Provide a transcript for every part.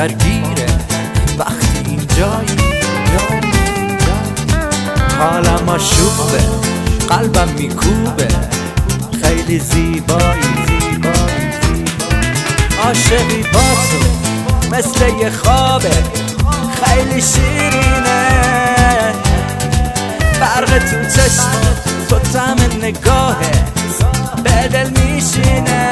درگیره وقتی اینجایی. حالم آشوبه، قلبم میکوبه، خیلی زیبایی. عاشقی با تو مثل یه خوابه، خیلی شیرینه. برق تو چشمات، تو طعم نگاهه، به دل میشینه.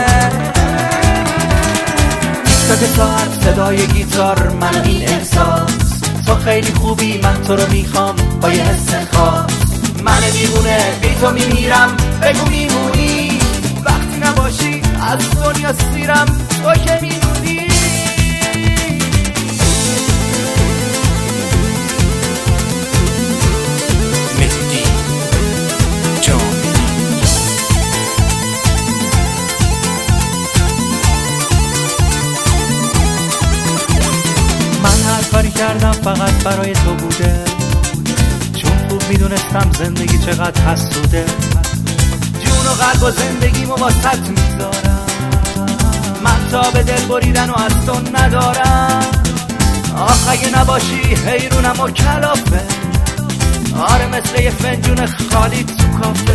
صدای ساعت، صدای گیتار، من این احساس. تو خیلی خوبی، من تو رو میخوام با یه حس خاص. من دیوونه بی تو میمیرم، بگو میمونی وقتی نباشی، از دنیا سیرم تو که میدونی. مهدی جامی. من هر کاری کردم فقط برای تو بوده، چون خوب میدونستم زندگی چقدر حسوده. جون و قلب و زندگیمو واسط میذارم، من تا به دل بریدن و از تو ندارم. آخ اگه نباشی حیرونم و کلافه، آره مثل یه فنجون خالی تو کافه.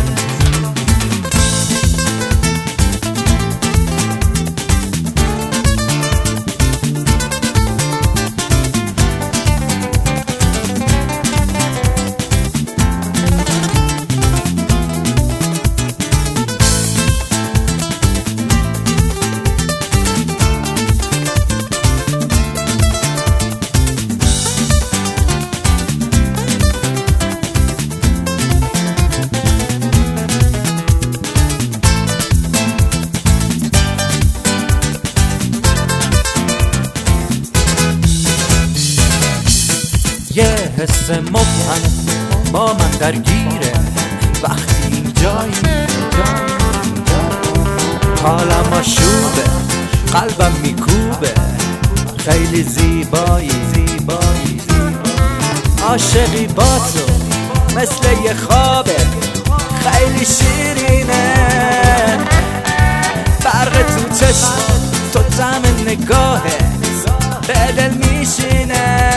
یه حس مبهم با من درگیره وقتی اینجایی. حالم آشوبه، قلبم میکوبه، خیلی زیبایی. عاشقی با تو مثل یه خوابه، خیلی شیرینه. برق تو چشمات، تو طعم نگاهه، به دل میشینه.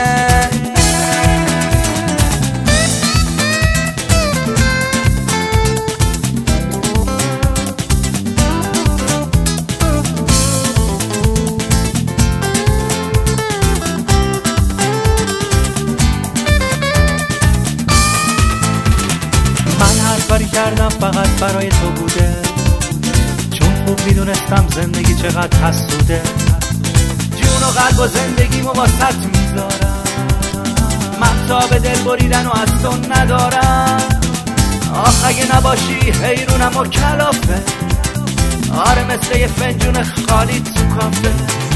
کاری کردم فقط برای تو بوده، چون خوب میدونستم زندگی چقدر حسوده. جون و قلب و زندگیمو واسط میذارم، من تا به دل بریدن و از تو ندارم. آخ اگه نباشی حیرونم و کلافه، آره مثل یه فنجون خالی تو کافه.